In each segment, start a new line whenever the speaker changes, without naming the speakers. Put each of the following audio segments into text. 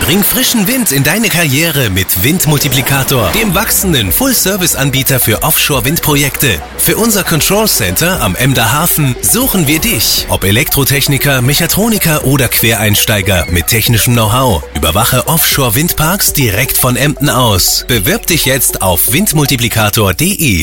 Bring frischen Wind in deine Karriere mit Windmultiplikator, dem wachsenden Full-Service-Anbieter für Offshore-Windprojekte. Für unser Control Center am Emder Hafen suchen wir dich. Ob Elektrotechniker, Mechatroniker oder Quereinsteiger mit technischem Know-how. Überwache Offshore-Windparks direkt von Emden aus. Bewirb dich jetzt auf windmultiplikator.de.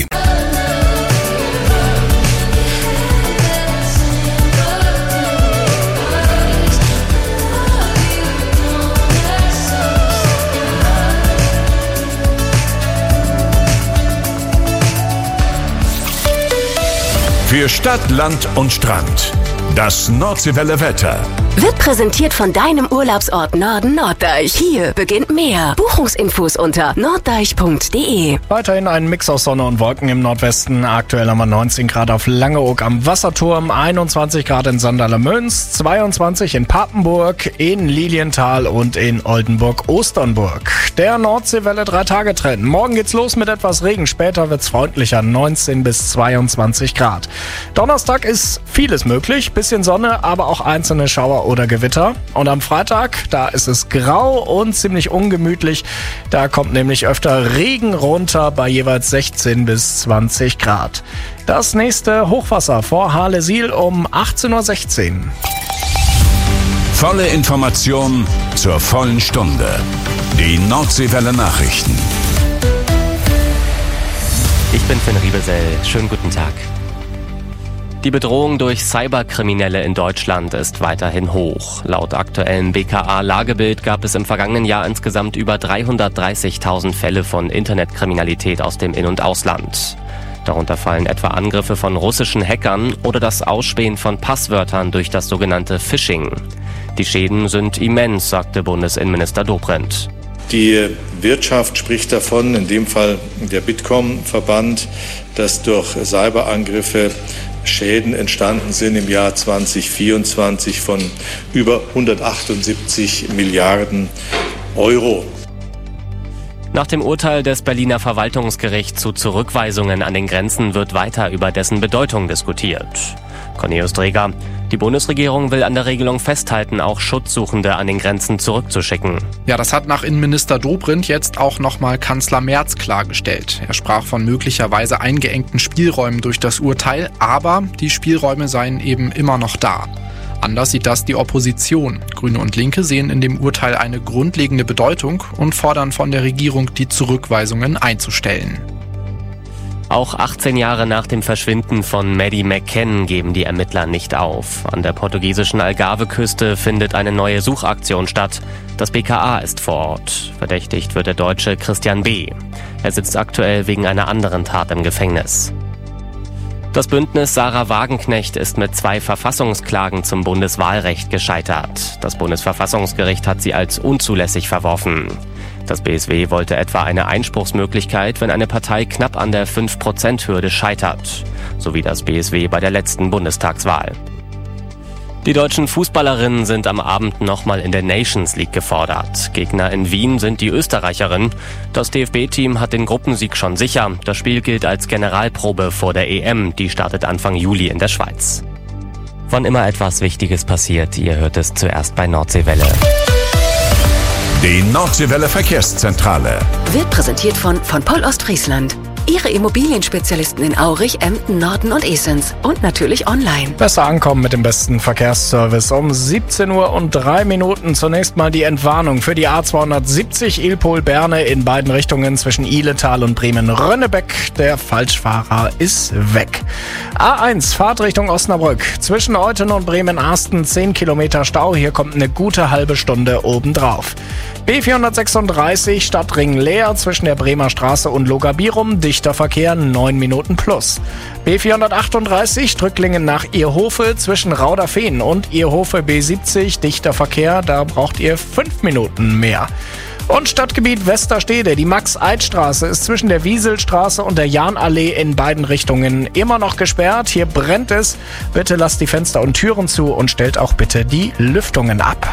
Für Stadt, Land und Strand. Das Nordseewelle Wetter.
Wird präsentiert von deinem Urlaubsort Norden Norddeich. Hier beginnt mehr. Buchungsinfos unter norddeich.de.
Weiterhin ein Mix aus Sonne und Wolken im Nordwesten. Aktuell haben wir 19 Grad auf Langeoog am Wasserturm, 21 Grad in Sanderlemünz, 22 in Papenburg, in Lilienthal und in Oldenburg-Osternburg. Der Nordseewelle 3-Tage-Trend. Morgen geht's los mit etwas Regen. Später wird's freundlicher, 19 bis 22 Grad. Donnerstag ist vieles möglich. Bisschen Sonne, aber auch einzelne Schauer oder Gewitter. Und am Freitag, da ist es grau und ziemlich ungemütlich. Da kommt nämlich öfter Regen runter bei jeweils 16 bis 20 Grad. Das nächste Hochwasser vor Hahlesiel um 18.16 Uhr.
Volle Information zur vollen Stunde. Die Nordseewelle Nachrichten.
Ich bin Finn Riebesell. Schönen guten Tag. Die Bedrohung durch Cyberkriminelle in Deutschland ist weiterhin hoch. Laut aktuellem BKA-Lagebild gab es im vergangenen Jahr insgesamt über 330.000 Fälle von Internetkriminalität aus dem In- und Ausland. Darunter fallen etwa Angriffe von russischen Hackern oder das Ausspähen von Passwörtern durch das sogenannte Phishing. Die Schäden sind immens, sagte Bundesinnenminister Dobrindt.
Die Wirtschaft spricht davon, in dem Fall der Bitkom-Verband, dass durch Cyberangriffe Schäden entstanden sind im Jahr 2024 von über 178 Milliarden Euro.
Nach dem Urteil des Berliner Verwaltungsgerichts zu Zurückweisungen an den Grenzen wird weiter über dessen Bedeutung diskutiert. Cornelius Dreger: Die Bundesregierung will an der Regelung festhalten, auch Schutzsuchende an den Grenzen zurückzuschicken.
Ja, das hat nach Innenminister Dobrindt jetzt auch nochmal Kanzler Merz klargestellt. Er sprach von möglicherweise eingeengten Spielräumen durch das Urteil, aber die Spielräume seien eben immer noch da. Anders sieht das die Opposition. Grüne und Linke sehen in dem Urteil eine grundlegende Bedeutung und fordern von der Regierung, die Zurückweisungen einzustellen.
Auch 18 Jahre nach dem Verschwinden von Maddie McCann geben die Ermittler nicht auf. An der portugiesischen Algarve-Küste findet eine neue Suchaktion statt. Das BKA ist vor Ort. Verdächtigt wird der Deutsche Christian B. Er sitzt aktuell wegen einer anderen Tat im Gefängnis. Das Bündnis Sarah Wagenknecht ist mit 2 Verfassungsklagen zum Bundeswahlrecht gescheitert. Das Bundesverfassungsgericht hat sie als unzulässig verworfen. Das BSW wollte etwa eine Einspruchsmöglichkeit, wenn eine Partei knapp an der 5%-Hürde scheitert, so wie das BSW bei der letzten Bundestagswahl. Die deutschen Fußballerinnen sind am Abend nochmal in der Nations League gefordert. Gegner in Wien sind die Österreicherinnen. Das DFB-Team hat den Gruppensieg schon sicher. Das Spiel gilt als Generalprobe vor der EM, die startet Anfang Juli in der Schweiz. Wann immer etwas Wichtiges passiert, ihr hört es zuerst bei Nordseewelle.
Die Nordseewelle Verkehrszentrale
Wird präsentiert von Poll Ostfriesland. Ihre Immobilienspezialisten in Aurich, Emden, Norden und Esens. Und natürlich online.
Besser ankommen mit dem besten Verkehrsservice. Um 17:03 Uhr zunächst mal die Entwarnung für die A270 Ilpol-Berne in beiden Richtungen zwischen Ihletal und Bremen-Rönnebeck. Der Falschfahrer ist weg. A1 Fahrtrichtung Osnabrück. Zwischen Euthen und Bremen-Arsten 10 Kilometer Stau. Hier kommt eine gute halbe Stunde obendrauf. B436 Stadtring Leer zwischen der Bremer Straße und Logabirum. Dichter Verkehr 9 Minuten plus. B438 Drücklingen nach Ierhofe zwischen Rauderfehn und Ierhofe B70 dichter Verkehr. Da braucht ihr 5 Minuten mehr. Und Stadtgebiet Westerstede. Die Max-Eid-Straße ist zwischen der Wieselstraße und der Jahnallee in beiden Richtungen immer noch gesperrt. Hier brennt es. Bitte lasst die Fenster und Türen zu und stellt auch bitte die Lüftungen ab.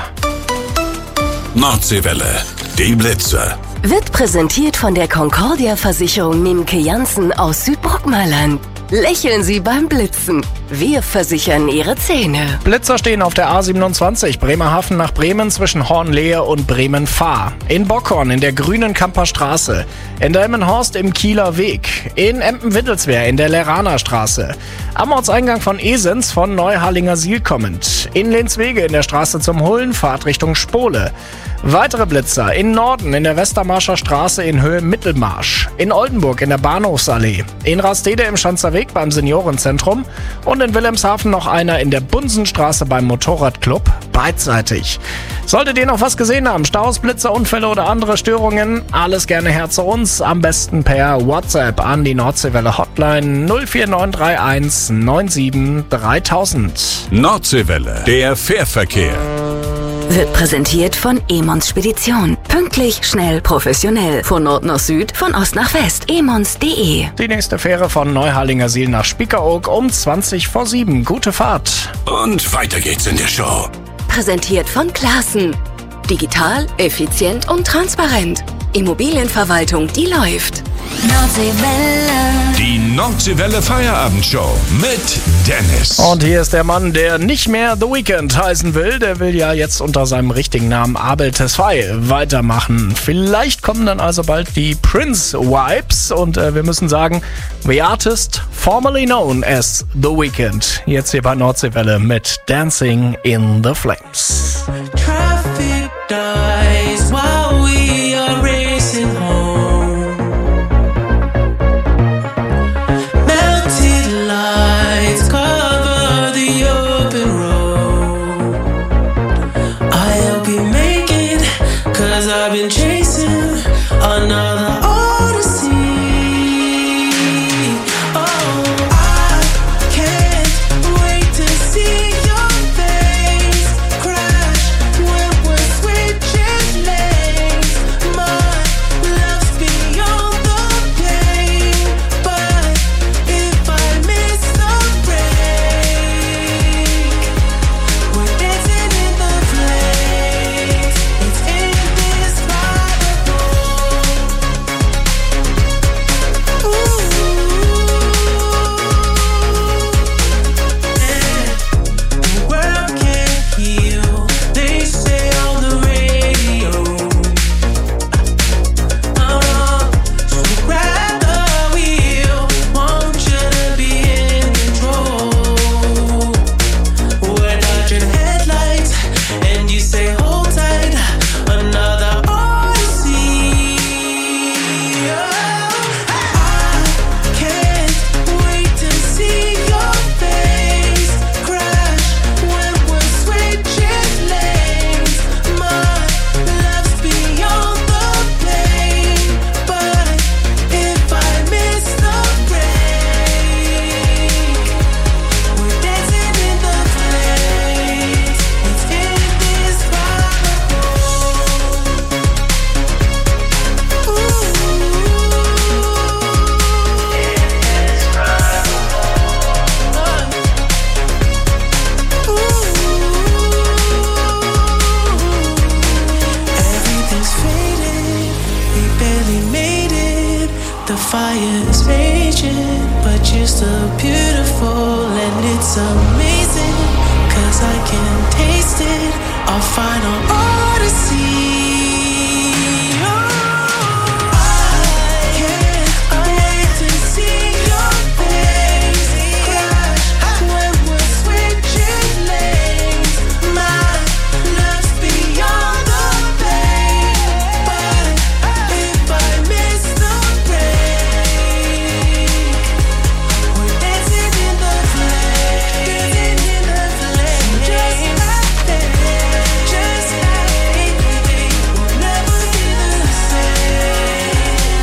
Nordseewelle, die Blitze.
Wird präsentiert von der Concordia Versicherung Niemke Janssen aus Südbrockmaland. Lächeln Sie beim Blitzen. Wir versichern Ihre Zähne.
Blitzer stehen auf der A27 Bremerhaven nach Bremen zwischen Hornlehe und Bremen-Fahr. In Bockhorn in der Grünen Kamper Straße. In Delmenhorst im Kieler Weg. In Empen-Wittelswehr in der Leraner Straße. Am Ortseingang von Esens von Neuharlinger Siel kommend. In Lehnswege in der Straße zum Hullen, Fahrt Richtung Spole. Weitere Blitzer in Norden in der Westermarscher Straße in Höhe Mittelmarsch. In Oldenburg in der Bahnhofsallee. In Rastede im Schanzer Weg beim Seniorenzentrum. Und in Wilhelmshaven noch einer in der Bunsenstraße beim Motorradclub. Beidseitig. Solltet ihr noch was gesehen haben, Staus, Blitzer, Unfälle oder andere Störungen, alles gerne her zu uns. Am besten per WhatsApp an die Nordseewelle Hotline 04931 97 3000.
Nordseewelle, der Fährverkehr.
Wird präsentiert von Emons Spedition. Pünktlich, schnell, professionell. Von Nord nach Süd, von Ost nach West. emons.de.
Die nächste Fähre von Neuharlinger Siel nach Spiekeroog um 7:20. Gute Fahrt.
Und weiter geht's in der Show.
Präsentiert von Classen. Digital, effizient und transparent. Immobilienverwaltung, die läuft.
Nordseewelle.
Die Nordseewelle Feierabendshow mit Dennis.
Und hier ist der Mann, der nicht mehr The Weeknd heißen will. Der will ja jetzt unter seinem richtigen Namen Abel Tesfaye weitermachen. Vielleicht kommen dann also bald die Prince-Vibes. Und wir müssen sagen, the artist formerly known as The Weeknd. Jetzt hier bei Nordseewelle mit Dancing in the Flames.
Traffic dies while we are racing home. Melted lights cover the open road. I'll be making, 'cause I've been chasing another odyssey. Oh, I can't wait to see your face crash when we're switching lanes. My love's beyond the pain, but if I miss the break, we're dancing in the flames. It's indescribable. The world can't heal, they say on the radio. So grab the wheel, want you to be in control. We're dodging headlights, and you say hold tight, another odyssey. I can't wait to see your face crash when we're switching lanes. My love's beyond the pain, but if I miss the break, we're dancing in the flames. It's indescribable. Everything's faded, we barely made it. The fire is raging, but you're still beautiful, and it's amazing, 'cause I can taste it. Our final odyssey. I can't wait to see your face crash when we're switching lanes. My love's beyond the pain, but if I miss the break, we're dancing in the flames. Just like we'll never be the same.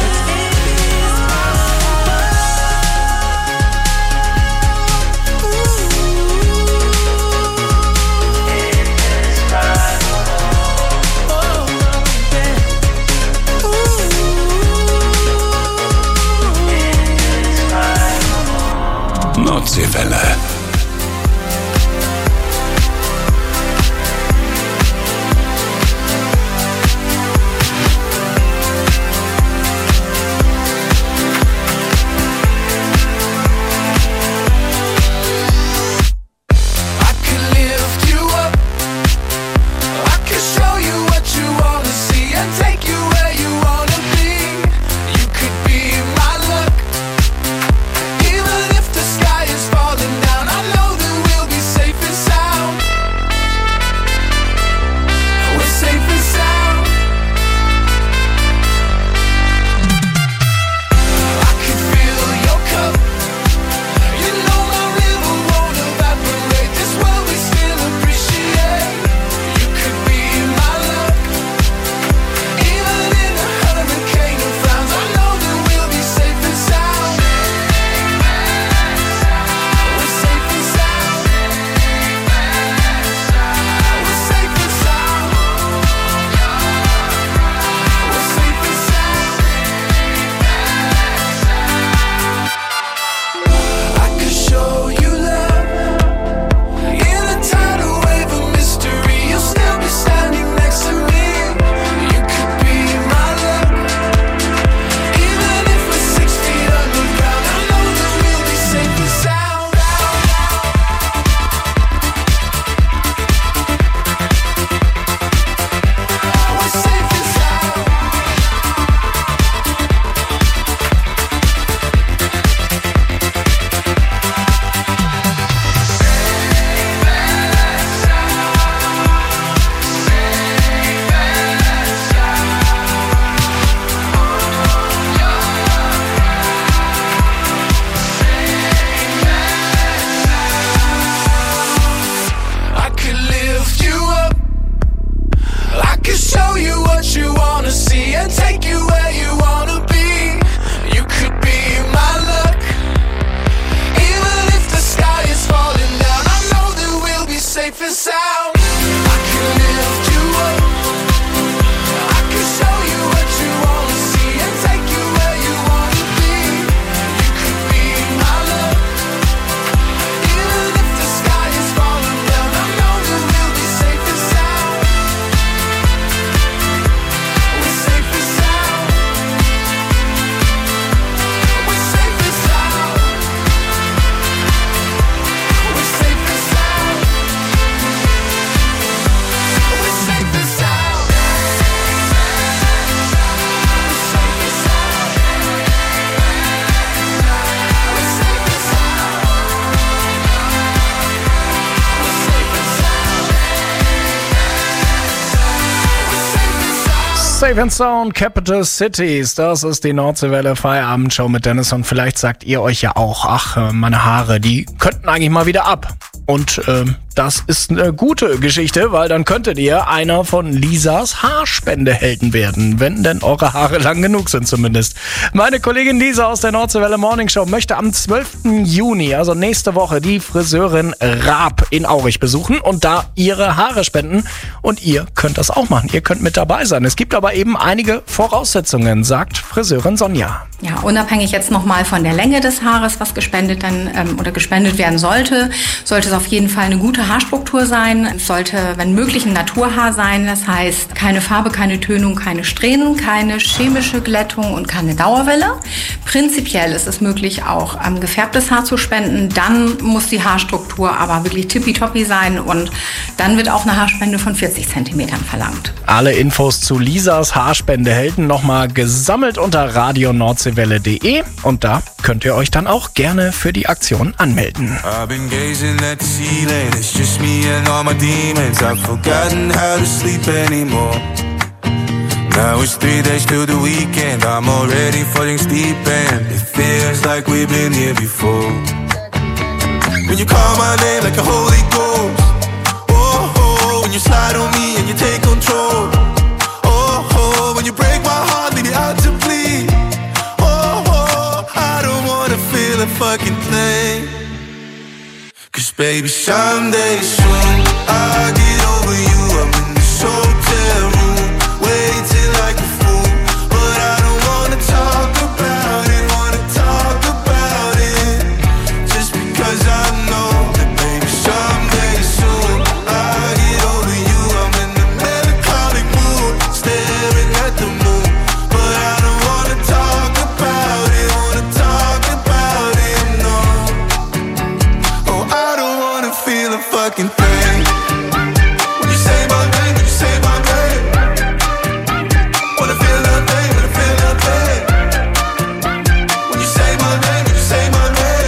Nordseewelle.
show you what you wanna see and take you where you wanna be. You could be my luck. Even if the sky is falling down, I know that we'll be safe and sound. I can lift you up. I can show you what you wanna see and take you where you wanna be. You could be my luck. Even if the sky is falling down, I know that we'll be safe and sound. We're safe and sound. We're safe and sound. We're safe and sound. We're safe and sound.
Safe and Sound, Capital Cities, das ist die Nordseewelle Feierabendshow mit Dennis und vielleicht sagt ihr euch ja auch, ach, meine Haare, die könnten eigentlich mal wieder ab. Und das ist eine gute Geschichte, weil dann könntet ihr einer von Lisas Haarspendehelden werden, wenn denn eure Haare lang genug sind zumindest. Meine Kollegin Lisa aus der Nordseewelle Morning Show möchte am 12. Juni, also nächste Woche, die Friseurin Raab in Aurich besuchen und da ihre Haare spenden. Und ihr könnt das auch machen, ihr könnt mit dabei sein. Es gibt aber eben einige Voraussetzungen, sagt Friseurin Sonja.
Ja, unabhängig jetzt nochmal von der Länge des Haares, was gespendet werden sollte es auf jeden Fall eine gute Haarstruktur sein. Es sollte, wenn möglich, ein Naturhaar sein. Das heißt, keine Farbe, keine Tönung, keine Strähnen, keine chemische Glättung und keine Dauerwelle. Prinzipiell ist es möglich, auch gefärbtes Haar zu spenden. Dann muss die Haarstruktur aber wirklich tippitoppi sein und dann wird auch eine Haarspende von 40 Zentimetern verlangt.
Alle Infos zu Lisas Haarspendehelden nochmal gesammelt unter radionordsee.de und da könnt ihr euch dann auch gerne für die Aktion anmelden.
I've been gazing at the ceiling, it's just me and all my demons. I've forgotten how to sleep anymore. Now it's 3 days till the weekend, I'm already falling deep and it feels like we've been here before. When you call my name like a Holy Ghost, oh, oh, when you slide on me and you take control, oh, oh, when you break my heart, leave it out to bleed, oh, oh, I don't wanna feel a fucking thing. Cause baby, someday soon I'll get over you. I'm in this hotel room, waiting like a fool, but I don't wanna talk about it, just because I know that baby, someday soon I'll get over you. I'm in the melancholic mood, staring at the moon, but I don't wanna talk about it, no. Oh, I don't wanna feel a fucking thing. When you say my name, when you say my name, wanna feel nothing, wanna feel nothing. When you say my name, when you say my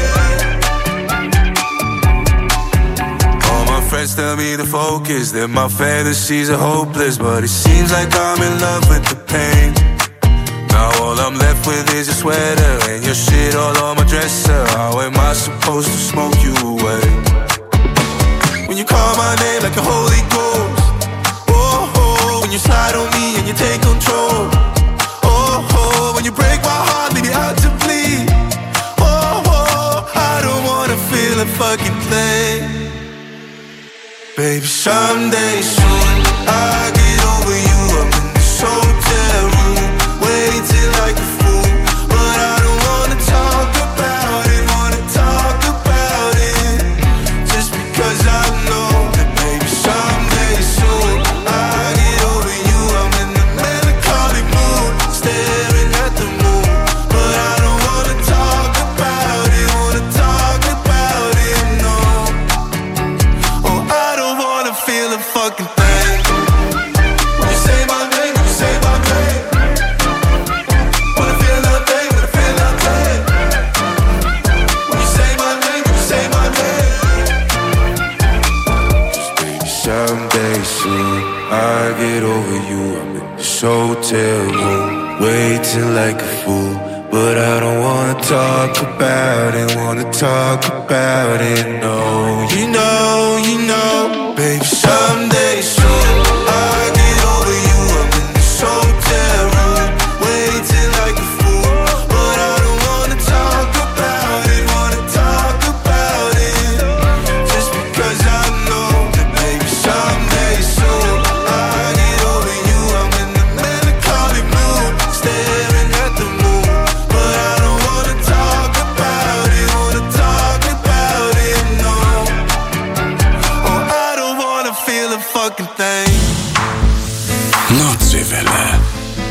name. All my friends tell me to focus, that my fantasies are hopeless, but it seems like I'm in love with the pain. Now all I'm left with is a sweater and your shit all on my dresser. How am I supposed to smoke you away? When you call my name like a Holy Ghost, oh, oh, when you slide on me and you take control, oh, oh, when you break my heart, leave it out to bleed, oh, oh, I don't wanna feel a fucking thing. Baby, someday soon I'll get over you. I'm in this hotel room, waiting like a fool, but I don't wanna talk about it, just because I know that baby, someday soon I'll get over you. I'm in the melancholic mood, staring at the moon, but I don't wanna talk about it, no. Oh, I don't wanna feel a fucking thing. When you say my name, when you say my name, wanna feel nothing, wanna feel nothing. When you say my name, when you say my name. Just baby, someday soon I'll get over you. I'm in this hotel room, waiting like a fool, but I don't wanna talk about it, no. You know, baby, someday soon I'll get over you. I'm in
Nordseewelle.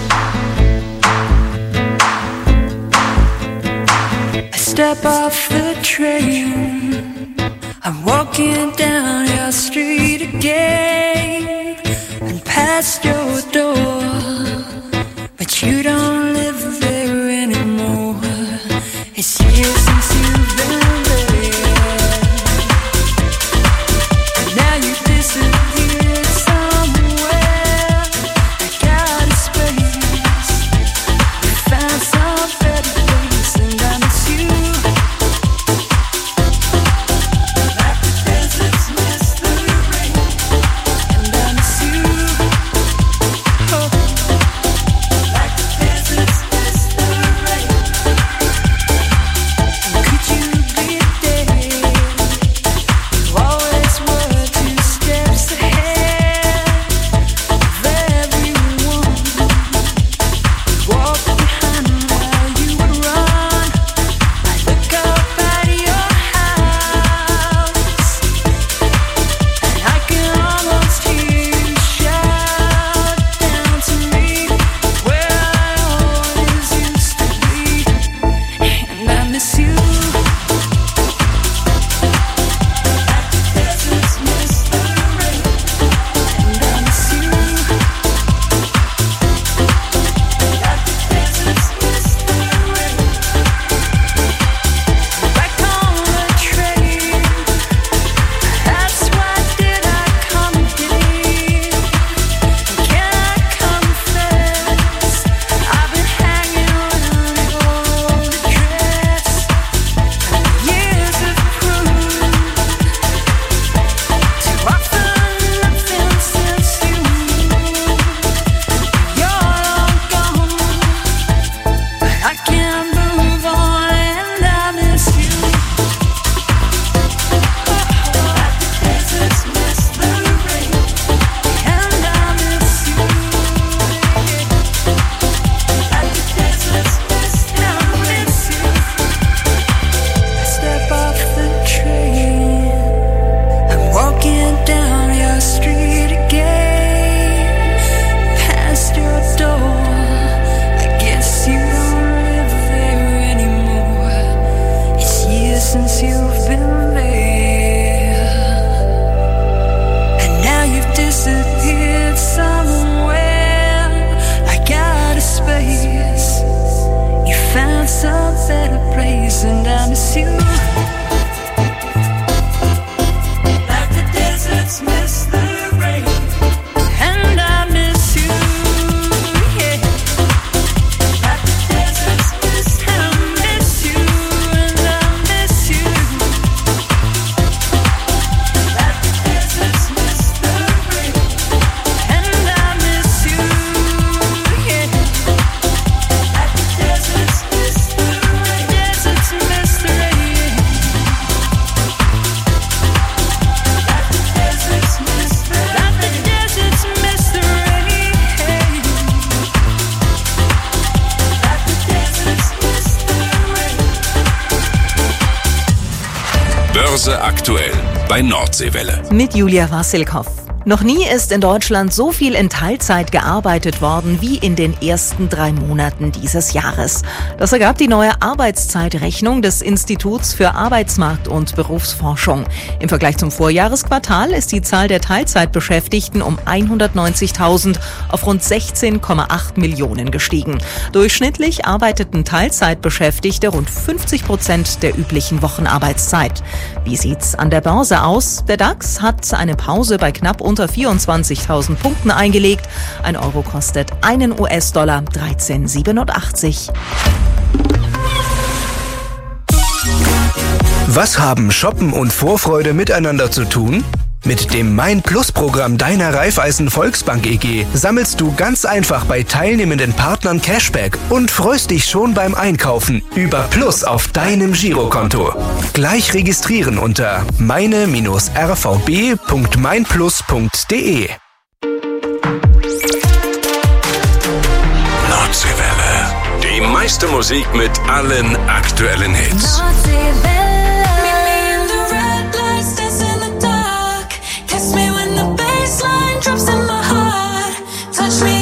I step off the train. I'm walking down your street again and past your door, but you don't live there anymore. It's years since you've been there, and now you disappeared somewhere. I got a space, you found some better place, and I miss you. Like the deserts miss the rain, and I miss you. Oh, like the deserts miss the rain. And could you be there? You always were 2 steps ahead of everyone. Walk behind while you would run. I look up at your house, and I can almost hear you shout down to me where I always used to be, and I miss you. Like the deserts miss the rain, and I miss you. Like the deserts miss the rain. Back on the train, that's why did I come here? Can I confess, I've been hanging around your old address. Years have proved too often nothing since you moved. You're long gone, but I can't move on, and I miss you. Like the deserts miss the rain, and I miss you. Like the deserts miss the rain, I step off the train. I'm walking down your street again, past your door. I guess you don't live there anymore. It's years since you've been there, and now you've disappeared somewhere. I got a space, you found some better place, and I miss you. Like the deserts miss the rain, and I miss you. Yeah. Like the deserts miss the rain, I miss you, and I miss you. Like the deserts miss the rain, and I miss you. Yeah. Like the deserts miss the rain, deserts miss the rain. Like the deserts miss the rain, like the deserts miss the rain. Like the deserts miss the rain.
Börse aktuell bei Nordseewelle.
Mit Julia Wassilkow. Noch nie ist in Deutschland so viel in Teilzeit gearbeitet worden wie in den ersten 3 Monaten dieses Jahres. Das ergab die neue Arbeitszeitrechnung des Instituts für Arbeitsmarkt- und Berufsforschung. Im Vergleich zum Vorjahresquartal ist die Zahl der Teilzeitbeschäftigten um 190.000 auf rund 16,8 Millionen gestiegen. Durchschnittlich arbeiteten Teilzeitbeschäftigte rund 50% der üblichen Wochenarbeitszeit. Wie sieht's an der Börse aus? Der DAX hat eine Pause bei knapp unter 24.000 Punkten eingelegt. Ein Euro kostet einen US-Dollar 13,87.
Was haben Shoppen und Vorfreude miteinander zu tun? Mit dem Mein-Plus-Programm deiner Raiffeisen Volksbank EG sammelst du ganz einfach bei teilnehmenden Partnern Cashback und freust dich schon beim Einkaufen über Plus auf deinem Girokonto. Gleich registrieren unter meine-rvb.meinplus.de.
Nordseewelle. Die meiste Musik mit allen aktuellen Hits.
Touch me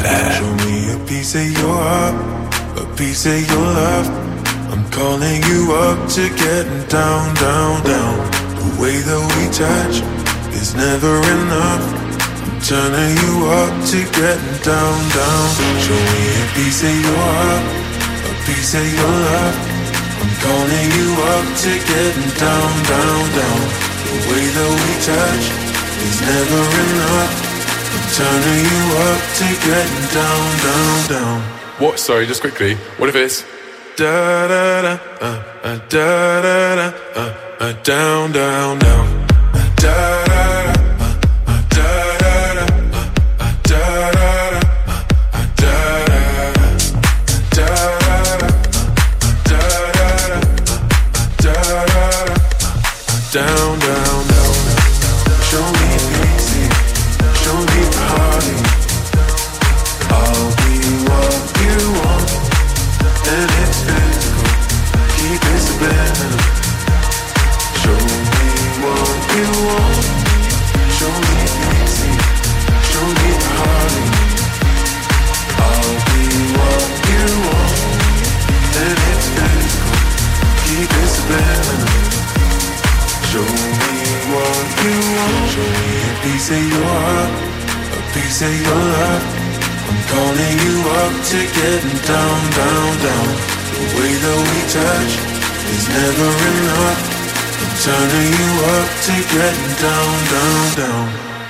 Show me a piece of your heart, a piece of your love. I'm calling you up to getting down, down, down. The way that we touch is never enough. I'm turning you up to getting down, down. Show me a piece of your heart, a piece of your love. I'm calling you up to getting down, down, down. The way that we touch is never enough. I'm turning you up to getting down, down, down.
What? Sorry, just quickly. What if it's
da da da da da da down, down, down. Da da da da down, down, down. Show me easy, show me party. I'll be what you want, and it's physical. Keep it subliminal. Show me what you want. Show me easy, show me party. I'll be what you want, and it's physical. Keep it subliminal. Show me what you want. Show me a piece of your heart, a piece of your love. I'm calling you up to getting down, down, down. The way that we touch is never enough. I'm turning you up to getting down, down, down.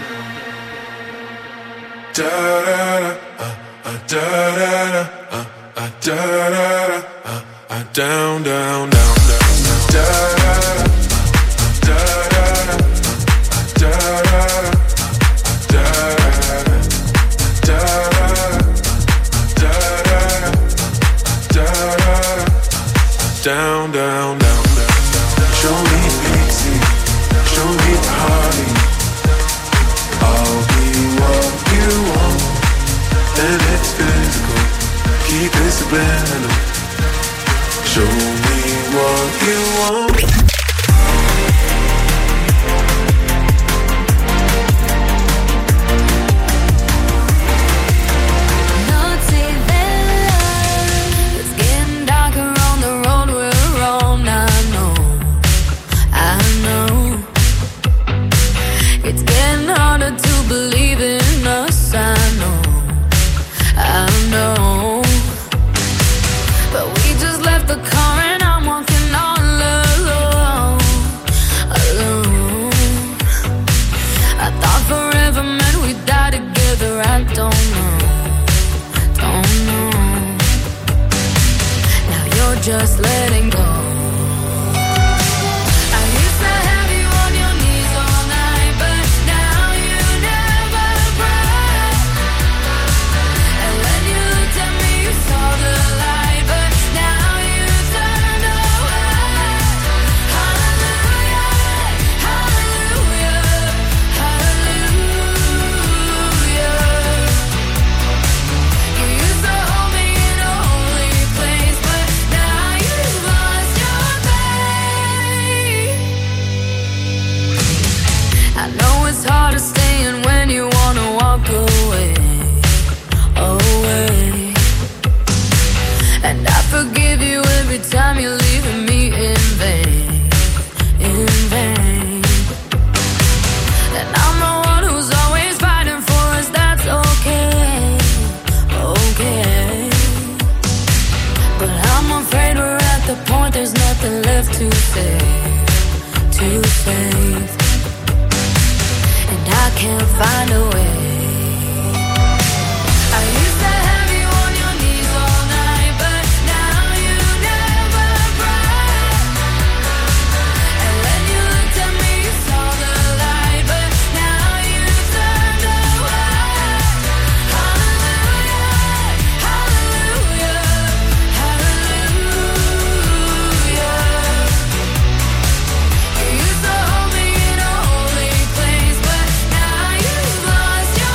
Da da da da da da da down, down, down, down, da da. Down, down, down, down. Show me easy, show me party. I'll be what you want, and it's physical. Keep it subliminal. Show me what you want.
Just letting go. Time you're leaving me in vain, in vain. And I'm the one who's always fighting for us, that's okay, okay. But I'm afraid we're at the point there's nothing left to save, to save. And I can't find a way. Your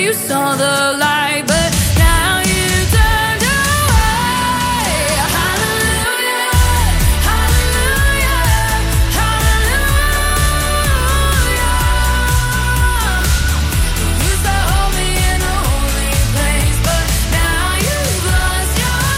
you saw the light, but now you turned away. Hallelujah, hallelujah, hallelujah. You used to hold me in a holy place, but now you've lost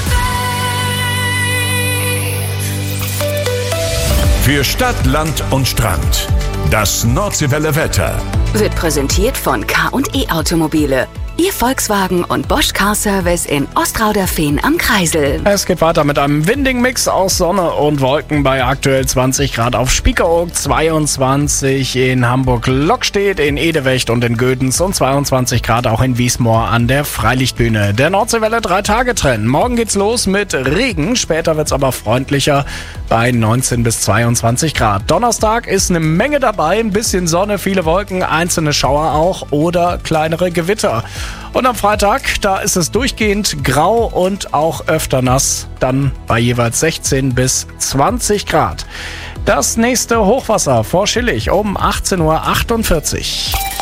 your faith.
Für Stadt, Land und Strand. Das Nordseewelle Wetter.
Wird präsentiert von K&E Automobile. Ihr Volkswagen und Bosch Car Service in Ostrauderfehn am Kreisel.
Es geht weiter mit einem windigen Mix aus Sonne und Wolken bei aktuell 20 Grad auf Spiekeroog, 22 in Hamburg-Lockstedt, in Edewecht und in Gödens und 22 Grad auch in Wiesmoor an der Freilichtbühne. Der Nordseewelle 3-Tage-Trend. Morgen geht's los mit Regen, später wird's aber freundlicher bei 19 bis 22 Grad. Donnerstag ist eine Menge dabei, ein bisschen Sonne, viele Wolken, einzelne Schauer auch oder kleinere Gewitter. Und am Freitag, da ist es durchgehend grau und auch öfter nass, dann bei jeweils 16 bis 20 Grad. Das nächste Hochwasser vor Schillig um 18:48 Uhr.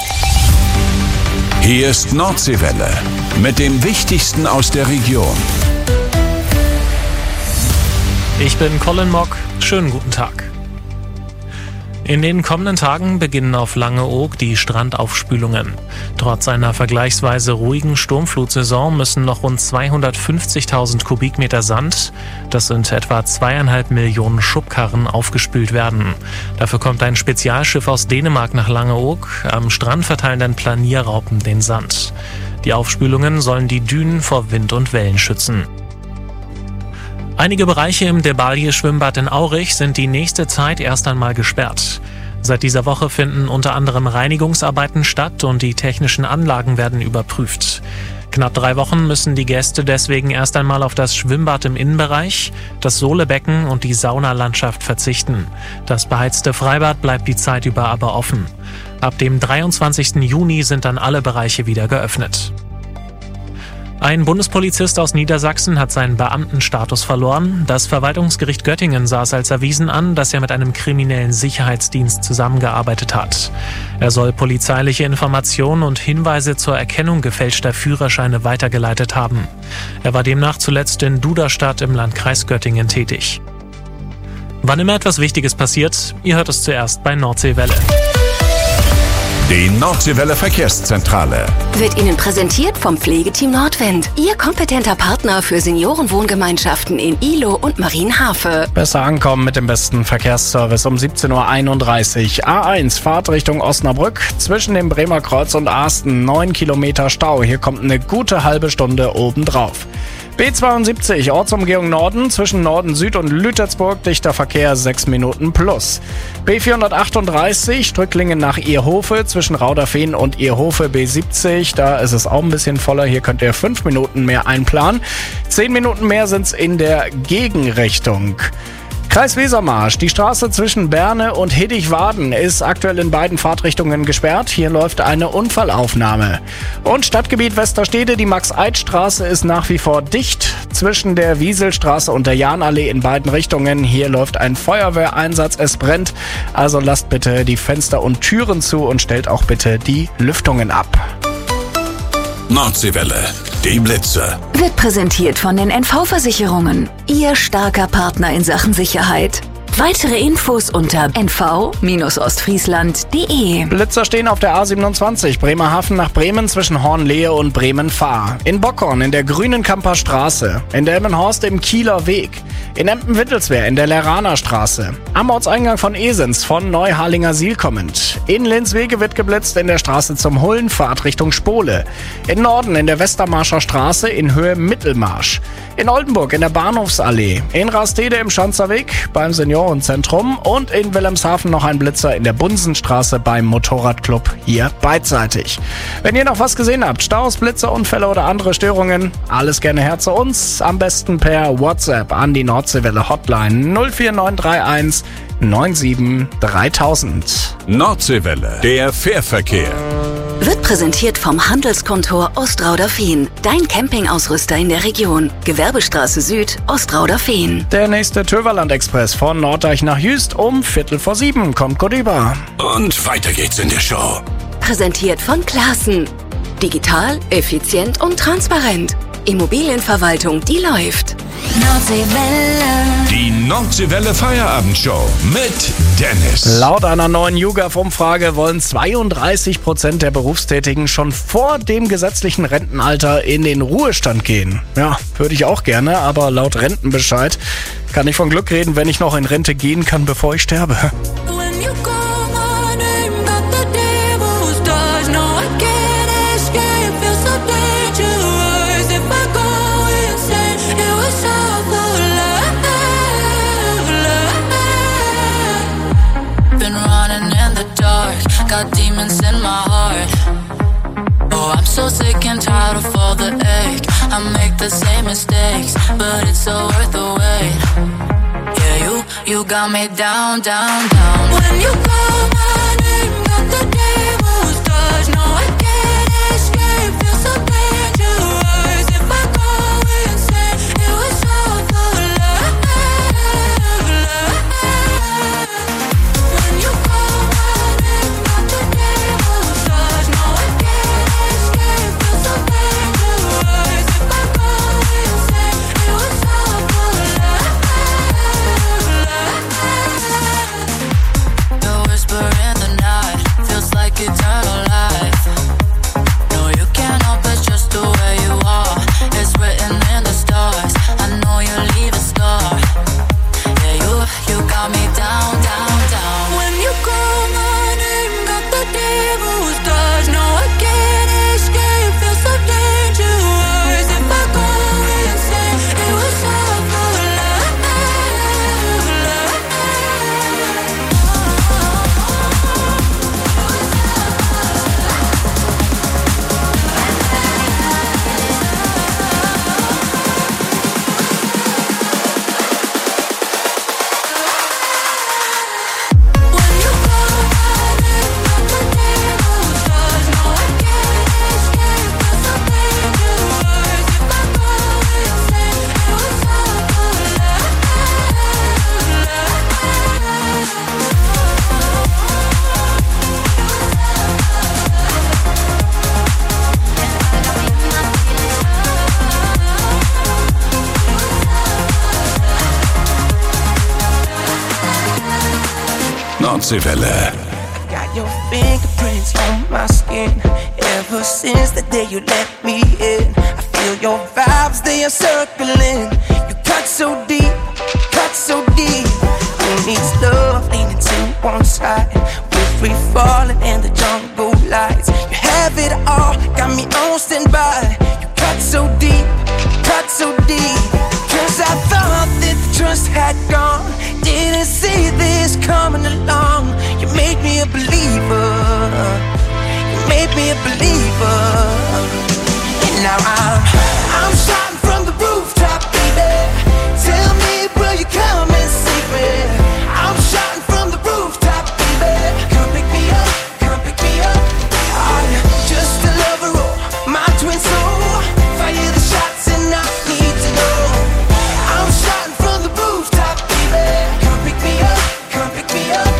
Hier ist Nordseewelle mit dem Wichtigsten aus der Region.
Ich bin Colin Mock. Schönen guten Tag. In den kommenden Tagen beginnen auf Langeoog die Strandaufspülungen. Trotz einer vergleichsweise ruhigen Sturmflutsaison müssen noch rund 250.000 Kubikmeter Sand, das sind etwa 2,5 Millionen Schubkarren, aufgespült werden. Dafür kommt ein Spezialschiff aus Dänemark nach Langeoog. Am Strand verteilen dann Planierraupen den Sand. Die Aufspülungen sollen die Dünen vor Wind und Wellen schützen. Einige Bereiche im Debalje-Schwimmbad in Aurich sind die nächste Zeit erst einmal gesperrt. Seit dieser Woche finden unter anderem Reinigungsarbeiten statt und die technischen Anlagen werden überprüft. Knapp 3 Wochen müssen die Gäste deswegen erst einmal auf das Schwimmbad im Innenbereich, das Sohlebecken und die Saunalandschaft verzichten. Das beheizte Freibad bleibt die Zeit über aber offen. Ab dem 23. Juni sind dann alle Bereiche wieder geöffnet. Ein Bundespolizist aus Niedersachsen hat seinen Beamtenstatus verloren. Das Verwaltungsgericht Göttingen sah es als erwiesen an, dass er mit einem kriminellen Sicherheitsdienst zusammengearbeitet hat. Er soll polizeiliche Informationen und Hinweise zur Erkennung gefälschter Führerscheine weitergeleitet haben. Er war demnach zuletzt in Duderstadt im Landkreis Göttingen tätig. Wann immer etwas Wichtiges passiert, ihr hört es zuerst bei Nordseewelle.
Die Nordseewelle Verkehrszentrale
Wird Ihnen präsentiert vom Pflegeteam Nordwind. Ihr kompetenter Partner für Seniorenwohngemeinschaften in Ihlow und Marienhafe.
Besser ankommen mit dem besten Verkehrsservice um 17:31 Uhr. A1 Fahrt Richtung Osnabrück. Zwischen dem Bremer Kreuz und Asten 9 Kilometer Stau. Hier kommt eine gute halbe Stunde obendrauf. B72 Ortsumgehung Norden zwischen Norden Süd und Lütersburg, dichter Verkehr 6 Minuten plus. B438 Strücklingen nach Ehrhofe zwischen Rauderfehn und Ehrhofe B70, da ist es auch ein bisschen voller, hier könnt ihr 5 Minuten mehr einplanen. 10 Minuten mehr sind's in der Gegenrichtung. Kreis Wesermarsch, die Straße zwischen Berne und Hedich-Waden ist aktuell in beiden Fahrtrichtungen gesperrt. Hier läuft eine Unfallaufnahme. Und Stadtgebiet Westerstede, die Max-Eid-Straße ist nach wie vor dicht. Zwischen der Wieselstraße und der Jahnallee in beiden Richtungen. Hier läuft ein Feuerwehreinsatz, es brennt. Also lasst bitte die Fenster und Türen zu und stellt auch bitte die Lüftungen ab.
Nordseewelle, die Blitze.
Wird präsentiert von den NV-Versicherungen. Ihr starker Partner in Sachen Sicherheit. Weitere Infos unter nv-ostfriesland.de.
Blitzer stehen auf der A27 Bremerhaven nach Bremen zwischen Hornlehe und Bremen-Fahr. In Bockhorn in der Grünenkamper Straße. In Delmenhorst im Kieler Weg. In Empen-Wittelswehr in der Leraner Straße. Am Ortseingang von Esens von Neuharlinger Siel kommend. In Linswege wird geblitzt in der Straße zum Hullen, Fahrt Richtung Spole. In Norden in der Westermarscher Straße in Höhe Mittelmarsch. In Oldenburg in der Bahnhofsallee. In Rastede im Schanzerweg beim Seniorenzentrum und in Wilhelmshaven noch ein Blitzer in der Bunsenstraße beim Motorradclub hier beidseitig. Wenn ihr noch was gesehen habt, Staus, Blitzer, Unfälle oder andere Störungen, alles gerne her zu uns. Am besten per WhatsApp an die Nordseewelle Hotline 04931 97 3000.
Nordseewelle, der Fährverkehr.
Wird präsentiert vom Handelskontor Ostrauderfehn. Dein Campingausrüster in der Region. Gewerbestraße Süd, Ostrauderfehn.
Der nächste Töverland-Express von Norddeich nach Jüst um 6:45 kommt gut über.
Und weiter geht's in der Show.
Präsentiert von Klaassen. Digital, effizient und transparent. Immobilienverwaltung, die läuft.
Die Nordseewelle Feierabendshow mit Dennis.
Laut einer neuen YouGov-Umfrage wollen 32% der Berufstätigen schon vor dem gesetzlichen Rentenalter in den Ruhestand gehen. Ja, würde ich auch gerne, aber laut Rentenbescheid kann ich von Glück reden, wenn ich noch in Rente gehen kann, bevor ich sterbe.
Got demons in my heart. Oh, I'm so sick and tired of all the ache. I make the same mistakes, but it's so worth the wait. Yeah, you got me down, down, down. When you call my name, got the devil's touch. No, I can't escape, feel so dangerous. If I go insane, it was all for love. When you call my name, got the devil's touch. No, I can't escape, feel so dangerous. If I go insane, it was all for love. The whisper in the night feels like eternal life. No, you can't help it, just the way you are. It's written in the stars. I know you leave a scar. Yeah, you got me down, down, down. When you call my name, got the devil's touch. No, I can't escape, feel so dangerous. If I go insane, it was all for love.
Nordseewelle.
Got your fingerprints on my skin. Ever since the day you let me in, I feel your vibes, they are circling. You cut so deep, cut so deep. Who needs love leaning to one side? We're free falling in the jungle lights. You have it all, got me on standby. You cut so deep, cut so deep. Cause I thought that the trust had gone. Didn't see this coming along. You made me a believer. You made me a believer. And now I'm shouting from the rooftop, baby. Tell me, will you come and save me? I'm shouting from the rooftop, baby. Come pick me up, come pick me up. Are you just a lover or my twin soul? Fire the shots and I need to know. I'm shouting from the rooftop, baby. Come pick me up, come pick me up.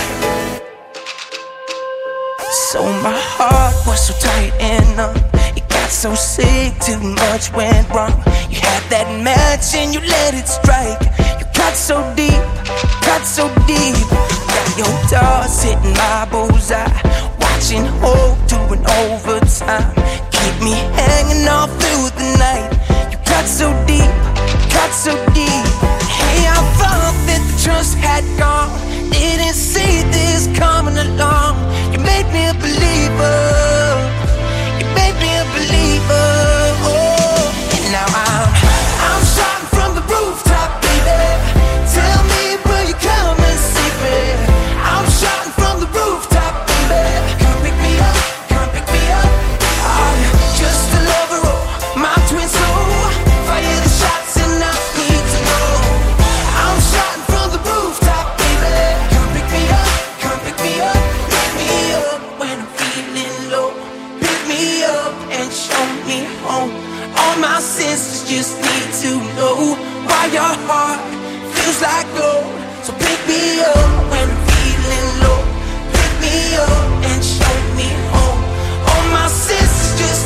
So my heart was so tight and numb. It got so sick, too much went wrong. You had that match and you let it strike. You cut so deep, cut so deep. Got your doors hitting my bullseye. Watching hope doing overtime. Keep me hanging all through the night. You cut so deep, cut so deep. Hey, I thought that the trust had gone. Didn't see this coming along. You made me a believer. You made me a believer. Oh, and now I'm shouting from the rooftop, baby. Tell me, will you come and save me? I'm shouting from the rooftop, baby. Come pick me up, come pick me up. Are you just a lover or my twin soul? Fire the shots and I need to know. I'm shouting from the rooftop, baby. Come pick me up, come pick me up. Pick me up when I'm feeling low. Pick me up and show me home. All my senses just need to know why your heart feels like gold. So pick me up when I'm feeling low. Pick me up and show me home. All my senses just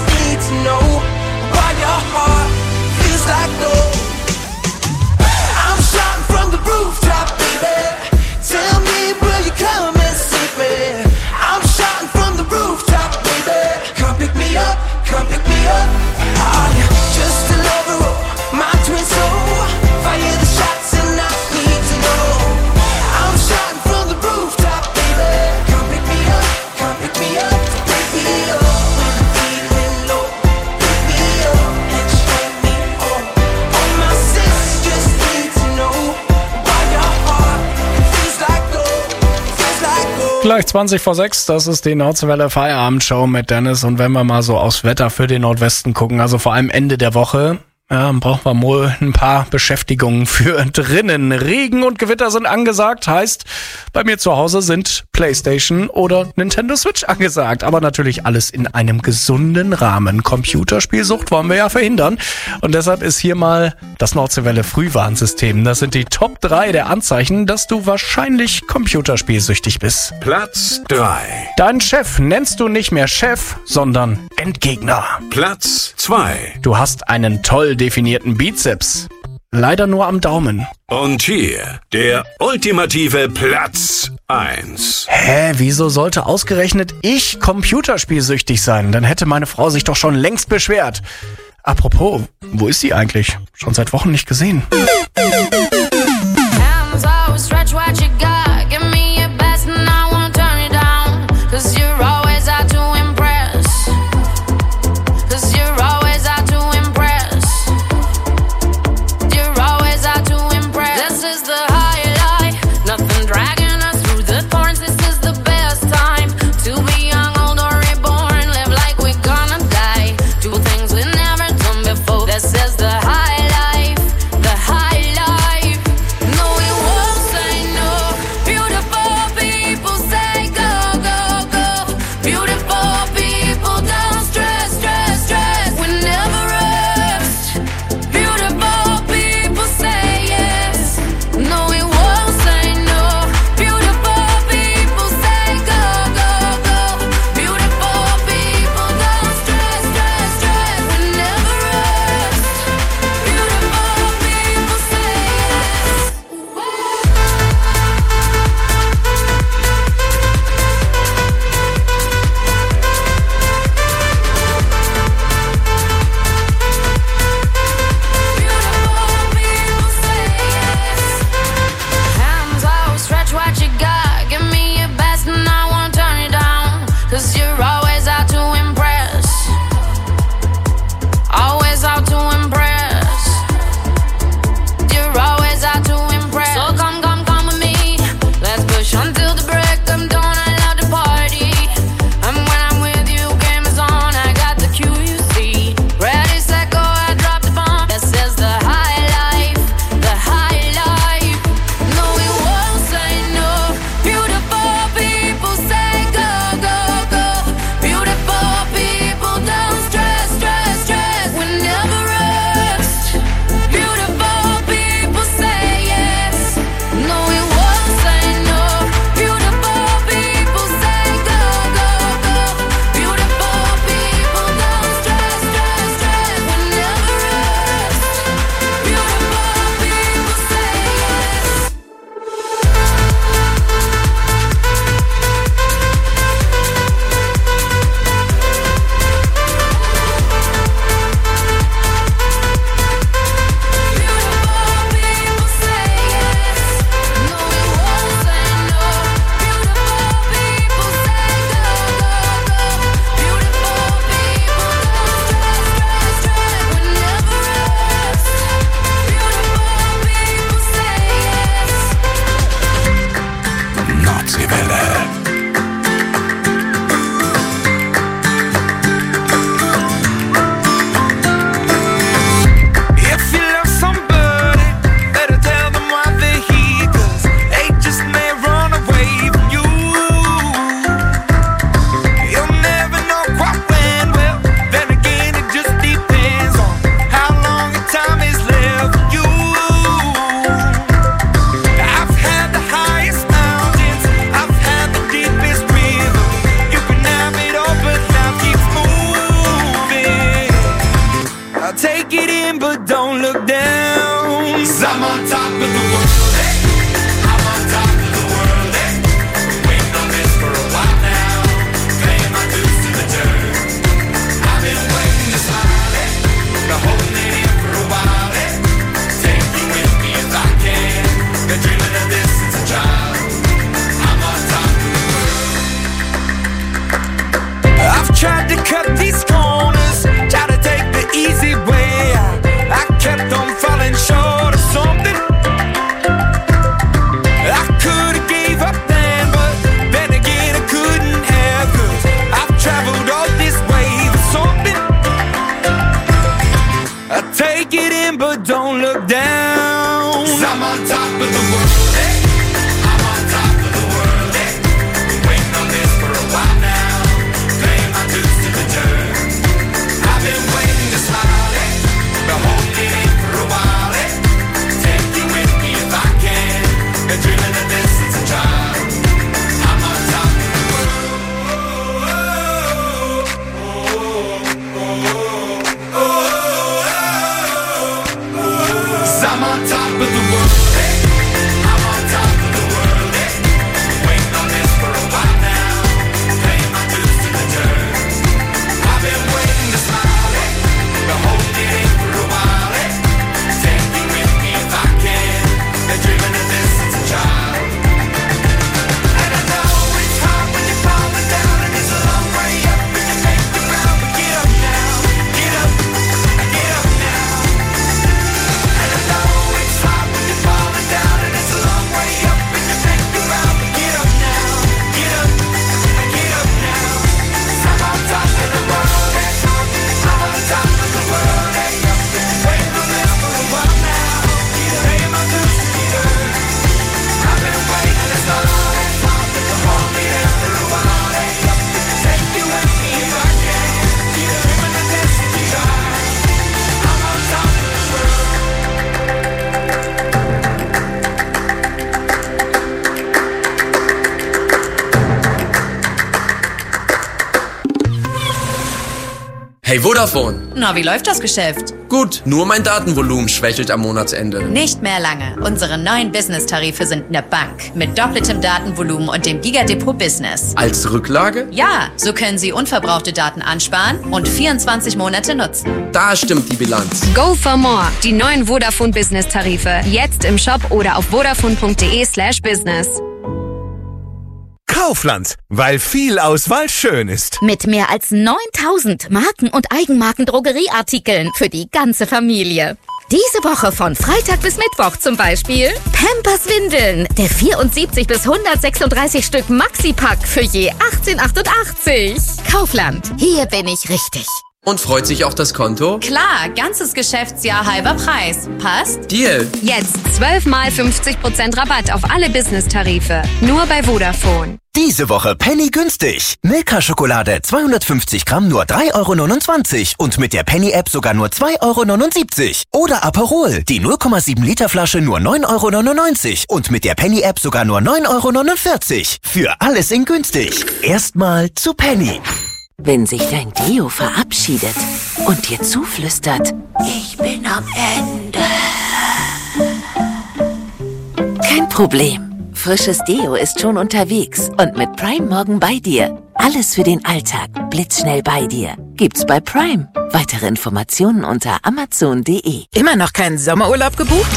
your heart feels like gold. I'm shouting from the rooftop, baby. Tell me, will you come and save me? I'm shouting from the rooftop, baby. Come pick me up, come pick me up. Are you just a lover, oh, my twin soul? Fire the shots and I need to know. I'm shouting from the rooftop, baby. Come pick me up, come pick me up. Pick me up when I'm feeling low. Pick me up and show me home. All my sisters need to know why your heart feels like gold, feels like gold.
Gleich 20 vor 6, das ist die Nordwelle Feierabendshow mit Dennis. Und wenn wir mal so aufs Wetter für den Nordwesten gucken, also vor allem Ende der Woche, brauchen wir wohl ein paar Beschäftigungen für drinnen. Regen und Gewitter sind angesagt, heißt, bei mir zu Hause sind PlayStation oder Nintendo Switch angesagt. Aber natürlich alles in einem gesunden Rahmen. Computerspielsucht wollen wir ja verhindern. Und deshalb ist hier mal das Nordwelle Frühwarnsystem. Das sind die Top 3 der Anzeichen, dass du wahrscheinlich computerspielsüchtig bist.
Platz 3.
Deinen Chef nennst du nicht mehr Chef, sondern Endgegner.
Platz 2.
Du hast einen toll definierten Bizeps. Leider nur am Daumen.
Und hier der ultimative Platz 1.
Hä, wieso sollte ausgerechnet ich computerspielsüchtig sein? Dann hätte meine Frau sich doch schon längst beschwert. Apropos, wo ist sie eigentlich? Schon seit Wochen nicht gesehen.
Hands always stretch what you got. Give me your best and I won't turn it down. 'Cause you're always out to impress. 'Cause you're always out to impress. You're always out to impress. This is the highlight. Nothing dragging us through the thorns. This is the best time to be young, old or reborn. Live like we're gonna die. Do things we've never done before. This is the high life. The high life.
'Cause I'm on top of the world, hey. I'm on top of the world, hey. Waiting on this for a while now, paying my dues to the dirt. I've been waiting to smile, hey. Been holding it in for a while, hey. Take you with me if I can. Been dreaming of this since a child. I'm on top of the world. I've tried to cut these corners, try to take the easy way. I kept on falling short of something. I could've gave up then, but then again I couldn't have, 'cause I've traveled all this way for something. I take it in but don't look down, 'cause I'm on top of the world, hey. I'm on top of the world, hey. Waiting on this for a while now, paying my dues to the dirt. I've been waiting to smile, hey. Been holding it in for a while, hey. Take you with me if I can. Been dreaming of this since a child. I'm on top of the world. 'Cause I'm on top of the world, hey. I'm on top of the world, hey. Waiting on this for a while now, paying my dues to the dirt. I've been waiting to smile, hey. Been holding it in for a while, hey. Take you with me if I can. Been dreaming of this since a child. And I know it's hard when you're falling down, and it's a long way up when you make the ground. But get up now, get up now. And I know it's hard when you're falling down, and it's a long way up when you make the ground. But get up now, get up now. 'Cause I'm on top of the world, hey. I'm on top of the world, hey. Waiting on this for a while now, paying my dues to the earth. I've been waiting this long, hey. Hold me there for a while, hey. Take you with me if I can. Dreaming of this since a child. I'm on top of the world.
Hey Vodafone.
Na, wie läuft das Geschäft?
Gut, nur mein Datenvolumen schwächelt am Monatsende.
Nicht mehr lange. Unsere neuen Business-Tarife sind eine Bank. Mit doppeltem Datenvolumen und dem Gigadepot Business.
Als Rücklage?
Ja, so können Sie unverbrauchte Daten ansparen und 24 Monate nutzen.
Da stimmt die Bilanz.
Go for more. Die neuen Vodafone Business Tarife. Jetzt im Shop oder auf vodafone.de/business.
Kaufland, weil viel Auswahl schön ist.
Mit mehr als 9000 Marken- und Eigenmarken-Drogerieartikeln für die ganze Familie. Diese Woche von Freitag bis Mittwoch zum Beispiel Pampers Windeln, der 74 bis 136 Stück Maxi-Pack für je 18,88. Kaufland, hier bin ich richtig.
Und freut sich auch das Konto?
Klar, ganzes Geschäftsjahr halber Preis. Passt?
Deal.
Jetzt 12 mal 50% Rabatt auf alle Business-Tarife. Nur bei Vodafone.
Diese Woche Penny günstig. Milka-Schokolade 250 Gramm nur 3,29 € und mit der Penny-App sogar nur 2,79 €. Oder Aperol, die 0,7 Liter Flasche nur 9,99 € und mit der Penny-App sogar nur 9,49 €. Für alles in günstig. Erstmal zu Penny.
Wenn sich dein Deo verabschiedet und dir zuflüstert, ich bin am Ende. Kein Problem. Frisches Deo ist schon unterwegs und mit Prime morgen bei dir. Alles für den Alltag, blitzschnell bei dir. Gibt's bei Prime. Weitere Informationen unter amazon.de.
Immer noch keinen Sommerurlaub gebucht?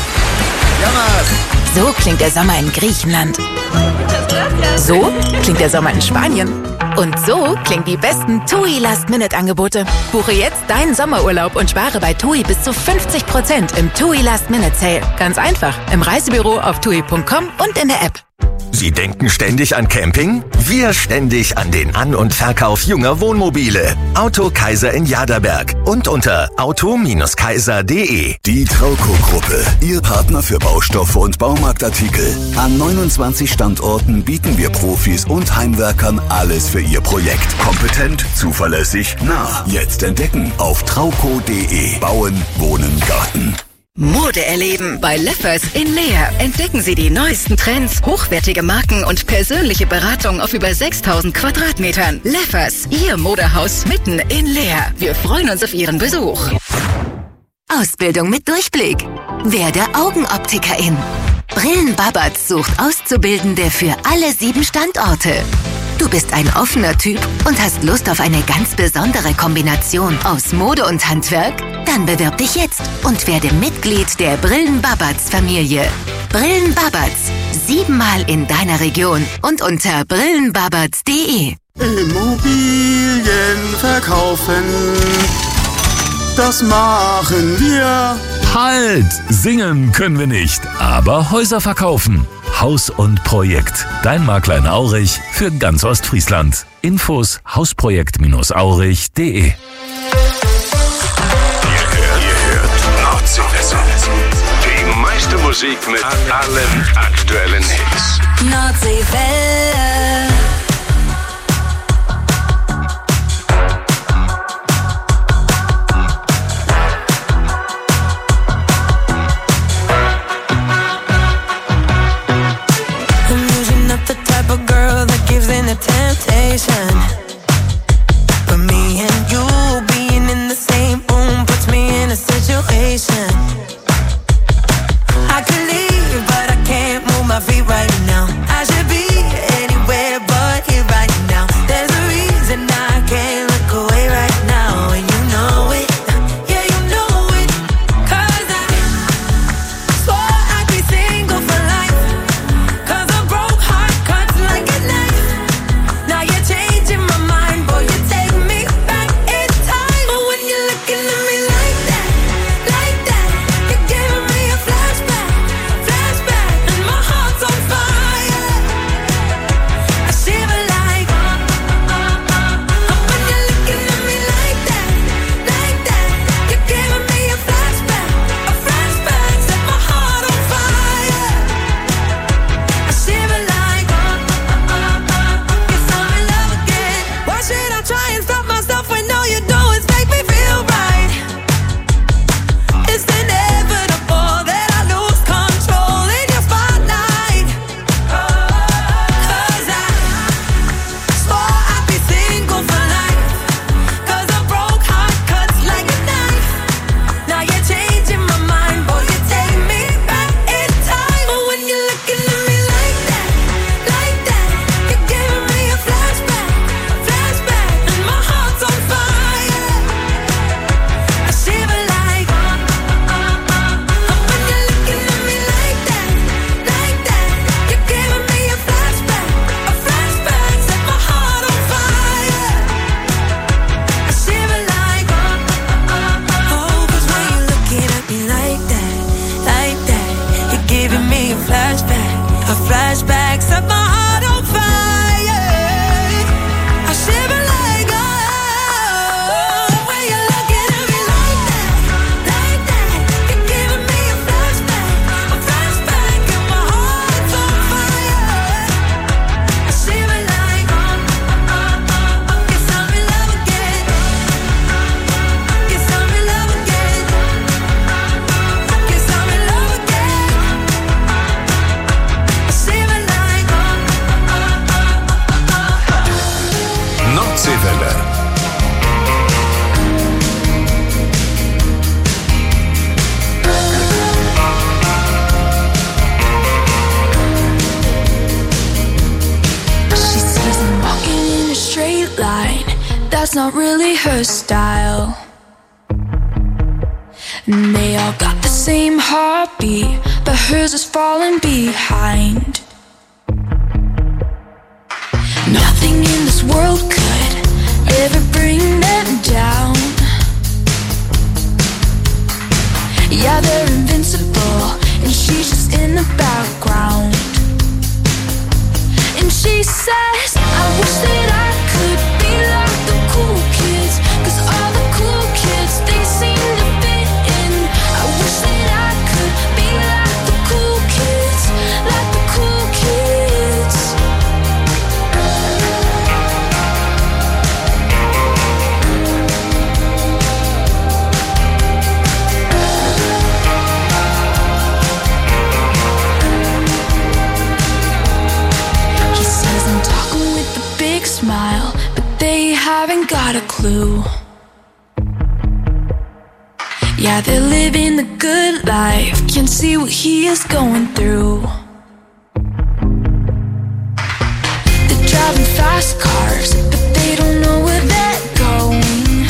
So klingt der Sommer in Griechenland. So klingt der Sommer in Spanien. Und so klingen die besten TUI Last-Minute-Angebote. Buche jetzt deinen Sommerurlaub und spare bei TUI bis zu 50% im TUI Last-Minute-Sale. Ganz einfach, im Reisebüro auf tui.com und in der App.
Sie denken ständig an Camping? Wir ständig an den An- und Verkauf junger Wohnmobile. Auto Kaiser in Jaderberg und unter auto-kaiser.de.
Die Trauco-Gruppe, Ihr Partner für Baustoffe und Baumarktartikel. An 29 Standorten bieten wir Profis und Heimwerkern alles für Ihr Projekt. Kompetent, zuverlässig, nah. Jetzt entdecken auf trauco.de. Bauen, wohnen, garten.
Mode erleben bei Leffers in Leer. Entdecken Sie die neuesten Trends, hochwertige Marken und persönliche Beratung auf über 6000 Quadratmetern. Leffers, Ihr Modehaus mitten in Leer. Wir freuen uns auf Ihren Besuch.
Ausbildung mit Durchblick. Werde Augenoptikerin. Brillenbabatz sucht Auszubildende für alle 7 Standorte. Du bist ein offener Typ und hast Lust auf eine ganz besondere Kombination aus Mode und Handwerk? Dann bewirb dich jetzt und werde Mitglied der Brillenbabatz-Familie. Brillenbabatz. 7-mal in deiner Region und unter brillenbabatz.de.
Immobilien verkaufen, das machen wir.
Halt! Singen können wir nicht, aber Häuser verkaufen. Haus und Projekt. Dein Makler in Aurich für ganz Ostfriesland. Infos hausprojekt-aurich.de.
Ihr hört Nordseewelle. Die meiste Musik mit allen aktuellen Hits.
Nordseewelle.
The temptation, but me and you being in the same room puts me in a situation. I could leave, but I can't move my feet right now. I should be anywhere but here right now. There's a reason I can't look away right now, and you know it. Yeah, you know it. 'Cause I swore I'd be single for life. 'Cause a broke heart cuts like a knife. Now you're changing my mind, boy, you take me back in time. But when you're looking at me like that, you're giving me a flashback, and my heart's on fire. I shiver like, when you're looking at me like that, you're giving me a flashback, set my heart on fire. I shiver like, why should I try and stop myself when all you do is make me feel right? It's inevitable that I lose control in your spotlight. 'Cause I swore I'd be single for life. 'Cause a broke heart cuts like a knife. Now you're changing my mind, boy, you take me back in time. But when you're looking at me like that, you're giving me a flashback, and my heart's on fire. I shiver like, when you're looking at me like that, you're giving me a flashback, set my heart on fire. I shiver like, 'cause when you're looking at me like that, you're giving me a flashback, set my heart on fire. I shiver like, when you're looking at me like that, you're giving me a flashback, and my heart's on fire. I shiver like, guess I'm in love again. Guess I'm in love again. Guess I'm in love again. I shiver like,
Nordseewelle.
She sees them walking in a straight line. That's not really her style. And they all got the same heartbeat, but hers is falling behind. Nothing in this world could ever bring them down. Yeah, they're invincible, and she's just in the background. And she says, I wish that I could be like the cool kids, 'cause all the cool kids, they seem to fit in. I wish that I could be like the cool kids, like the cool kids. He says I'm talking with a big smile, but they haven't got a clue. Yeah, they're living the good life. Can see what he is going through. They're driving fast cars, but they don't know where they're going.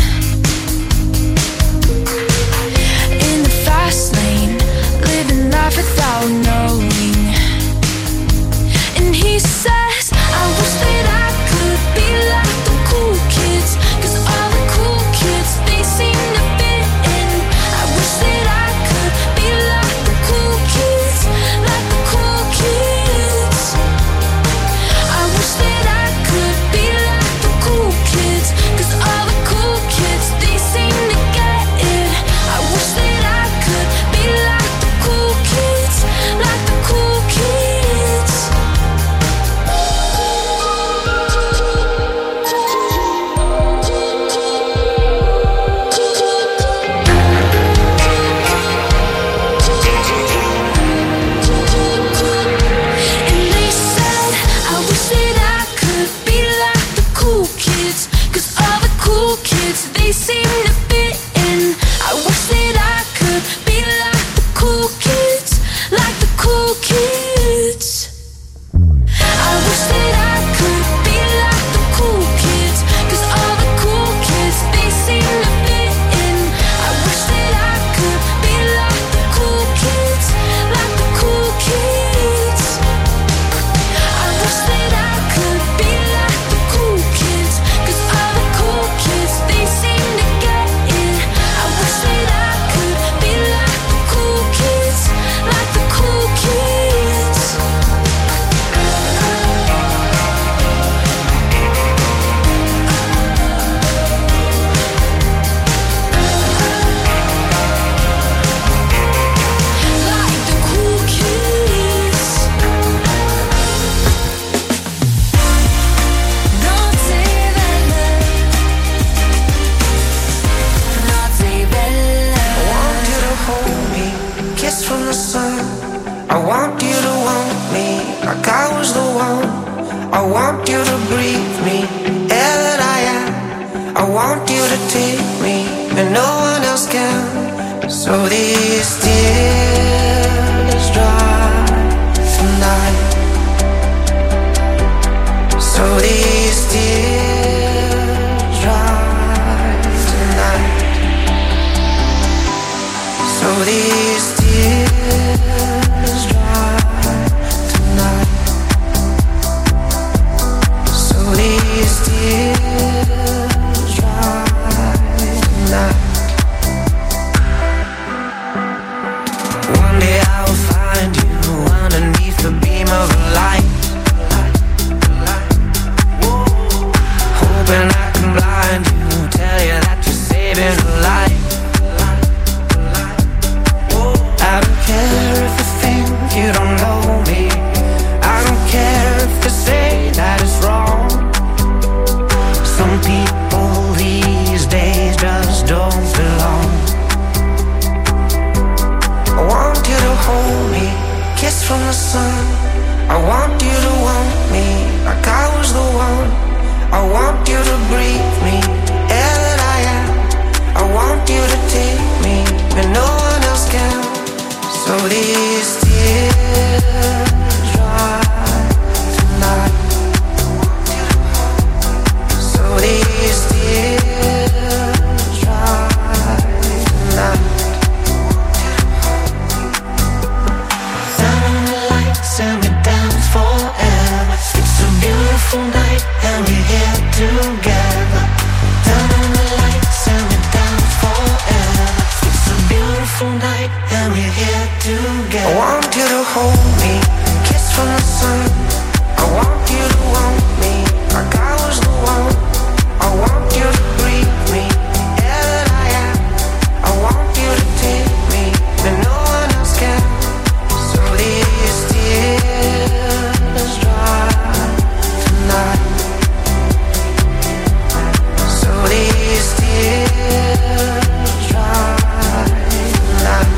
In the fast lane, living life without knowing. And he says, I wish that I could be like the cool kids, 'cause all the cool kids, they seem to fit in. I wish that I could be like the cool kids, like the cool kids. I wish that I could be like the cool kids, 'cause all the cool kids, they seem to get it. I wish that I could be like the cool kids, like the cool kids. And they said, I wish that I could be like the cool kids, 'cause all the cool kids, they seem to fit in. I wish that I could be like the cool kids, like the cool kids. I wish that I could be like the cool kids, 'cause all the cool kids, they seem to fit in. I wish that I could be like the cool kids, like the cool kids. I wish that I could be like the cool kids, 'cause all the cool kids, they seem to get it. I wish that I could be like the cool kids, like the cool kids. Like the cool kids. Naughty Bella. Naughty Bella.
I want you to hold me, kiss from the sun. I want you to want me like I was the one. I want you to breathe me, air that I am. I want you to take me, and no one else can. So these tears dry tonight. So these tears dry tonight. So these tears dry tonight. So these tears dry tonight. One day I will find you underneath the beam of a light. Hoping I can blind you, tell you that you're saving a life. I don't care if you think you don't know me. I don't care if they say that it's wrong. Some people these days just don't belong. I want you to hold me, kiss from the sun. I want you to want me like I was the one. I want you to breathe me, air that I am. I want you to take me, and no one else can. So these tears dry tonight. So these tears dry tonight. Down on the lights and we're down forever. It's a beautiful night and we're here together. Down on the lights and we're down forever. It's a beautiful night and we're here together. I want you to hold me, kiss from the sun. I want you to want me like I was the one. I want you to breathe me, air that I am. I want you to take me, and no one else can. So these tears dry tonight. So these tears dry tonight.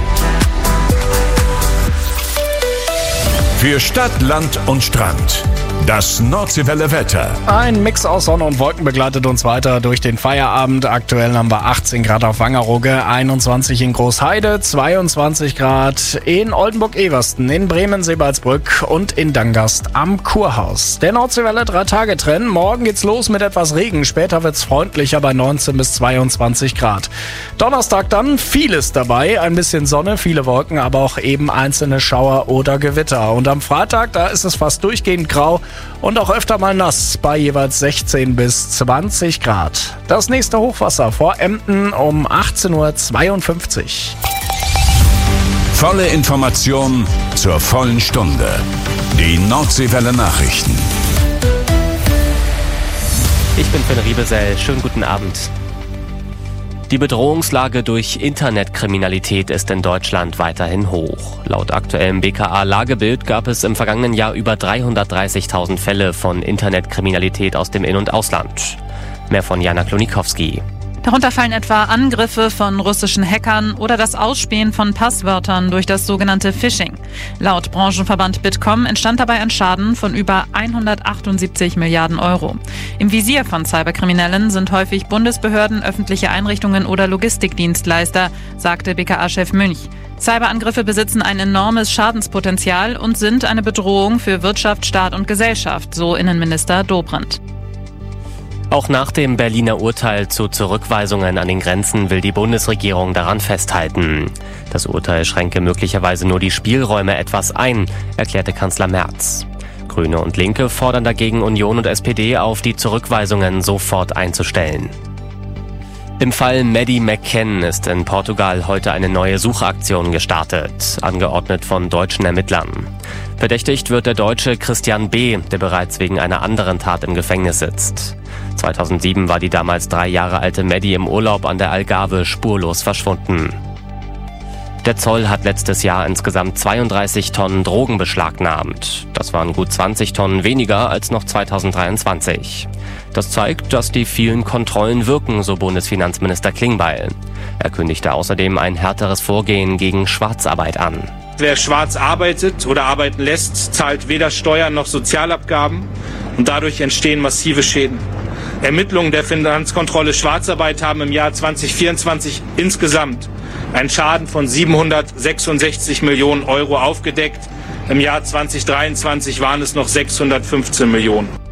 Für Stadt, Land und Strand. Das Nordseewelle Wetter.
Ein Mix aus Sonne und Wolken begleitet uns weiter durch den Feierabend. Aktuell haben wir 18 Grad auf Wangerooge, 21 in Großheide, 22 Grad in Oldenburg-Eversten, in Bremen-Seebaldsbrück und in Dangast am Kurhaus. Der Nordseewelle 3-Tage-Trend. Morgen geht's los mit etwas Regen. Später wird's freundlicher bei 19 bis 22 Grad. Donnerstag dann vieles dabei. Ein bisschen Sonne, viele Wolken, aber auch eben einzelne Schauer oder Gewitter. Und am Freitag, da ist es fast durchgehend grau und auch öfter mal nass bei jeweils 16 bis 20 Grad. Das nächste Hochwasser vor Emden um 18:52 Uhr.
Volle Information zur vollen Stunde. Die Nordseewelle Nachrichten.
Ich bin Finn Riebesell. Schönen guten Abend. Die Bedrohungslage durch Internetkriminalität ist in Deutschland weiterhin hoch. Laut aktuellem BKA-Lagebild gab es im vergangenen Jahr über 330.000 Fälle von Internetkriminalität aus dem In- und Ausland. Mehr von Jana Klonikowski.
Darunter fallen etwa Angriffe von russischen Hackern oder das Ausspähen von Passwörtern durch das sogenannte Phishing. Laut Branchenverband Bitkom entstand dabei ein Schaden von über 178 Milliarden Euro. Im Visier von Cyberkriminellen sind häufig Bundesbehörden, öffentliche Einrichtungen oder Logistikdienstleister, sagte BKA-Chef Münch. Cyberangriffe besitzen ein enormes Schadenspotenzial und sind eine Bedrohung für Wirtschaft, Staat und Gesellschaft, so Innenminister Dobrindt.
Auch nach dem Berliner Urteil zu Zurückweisungen an den Grenzen will die Bundesregierung daran festhalten. Das Urteil schränke möglicherweise nur die Spielräume etwas ein, erklärte Kanzler Merz. Grüne und Linke fordern dagegen Union und SPD auf, die Zurückweisungen sofort einzustellen. Im Fall Maddie McCann ist in Portugal heute eine neue Suchaktion gestartet, angeordnet von deutschen Ermittlern. Verdächtigt wird der Deutsche Christian B., der bereits wegen einer anderen Tat im Gefängnis sitzt. 2007 war die damals 3 Jahre alte Maddie im Urlaub an der Algarve spurlos verschwunden. Der Zoll hat letztes Jahr insgesamt 32 Tonnen Drogen beschlagnahmt. Das waren gut 20 Tonnen weniger als noch 2023. Das zeigt, dass die vielen Kontrollen wirken, so Bundesfinanzminister Klingbeil. Er kündigte außerdem ein härteres Vorgehen gegen Schwarzarbeit an.
Wer schwarz arbeitet oder arbeiten lässt, zahlt weder Steuern noch Sozialabgaben und dadurch entstehen massive Schäden. Ermittlungen der Finanzkontrolle Schwarzarbeit haben im Jahr 2024 insgesamt einen Schaden von 766 Millionen Euro aufgedeckt. Im Jahr 2023 waren es noch 615 Millionen.